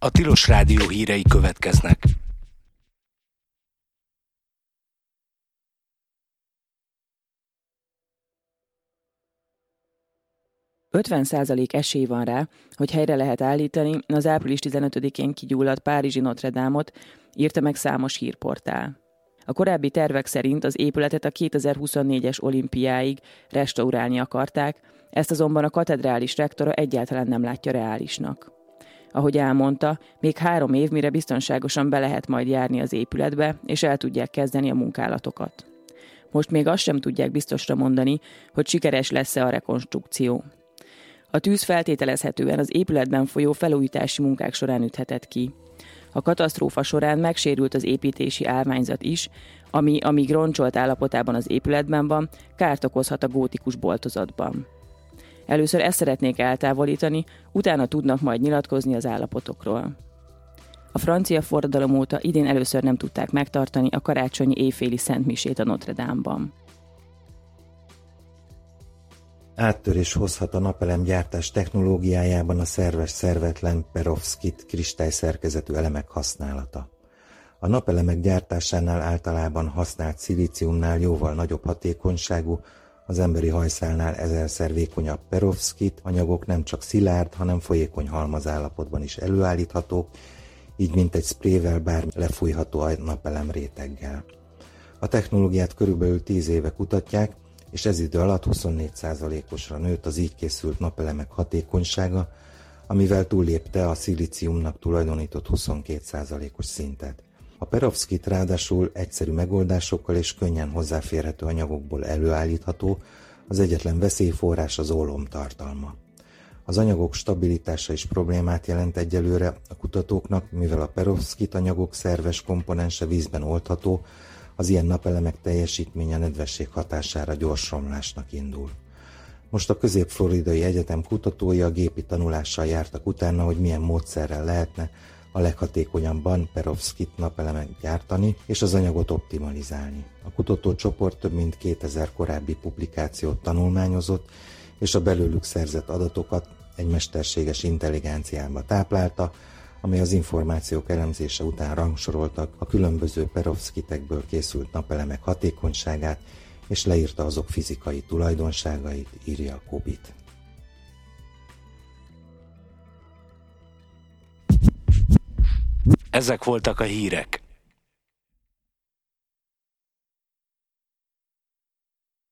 A Tilos Rádió hírei következnek. %50 esély van rá, hogy helyre lehet állítani az április 15-én kigyulladt párizsi Notre Dame-ot, írta meg számos hírportál. A korábbi tervek szerint az épületet a 2024-es olimpiáig restaurálni akarták, ezt azonban a katedrális rektora egyáltalán nem látja reálisnak. Ahogy elmondta, még 3 év, mire biztonságosan be lehet majd járni az épületbe, és el tudják kezdeni a munkálatokat. Most még azt sem tudják biztosra mondani, hogy sikeres lesz-e a rekonstrukció. A tűz feltételezhetően az épületben folyó felújítási munkák során üthetett ki. A katasztrófa során megsérült az építési állványzat is, ami, amíg roncsolt állapotában az épületben van, kárt okozhat a gótikus boltozatban. Először ezt szeretnék eltávolítani, utána tudnak majd nyilatkozni az állapotokról. A francia forradalom óta idén először nem tudták megtartani a karácsonyi éjféli szentmisét a Notre Dame-ban. Áttörés hozhat a napelemgyártás technológiájában a szerves-szervetlen perovszkit kristályszerkezetű elemek használata. A napelemek gyártásánál általában használt szilíciumnál jóval nagyobb hatékonyságú, az emberi hajszálnál 1000-szer vékonyabb perovszkit anyagok nem csak szilárd, hanem folyékony halmazállapotban is előállíthatók, így mint egy sprével bármi lefújható a napelem réteggel. A technológiát körülbelül 10 éve kutatják, és ez idő alatt 24%-osra nőtt az így készült napelemek hatékonysága, amivel túllépte a szilíciumnak tulajdonított 22%-os szintet. A perovszkit ráadásul egyszerű megoldásokkal és könnyen hozzáférhető anyagokból előállítható, az egyetlen veszélyforrás az ólom tartalma. Az anyagok stabilitása is problémát jelent egyelőre a kutatóknak, mivel a perovszkit anyagok szerves komponense vízben oldható, az ilyen napelemek teljesítménye nedvesség hatására gyors romlásnak indul. Most a Közép-Floridai Egyetem kutatói a gépi tanulással jártak utána, hogy milyen módszerrel lehetne a leghatékonyabban perovszkit napelemet gyártani és az anyagot optimalizálni. A kutatócsoport több mint 2000 korábbi publikációt tanulmányozott, és a belőlük szerzett adatokat egy mesterséges intelligenciába táplálta, amely az információk elemzése után rangsoroltak a különböző perovszkitekből készült napelemek hatékonyságát, és leírta azok fizikai tulajdonságait, írja a Kubit. Ezek voltak a hírek.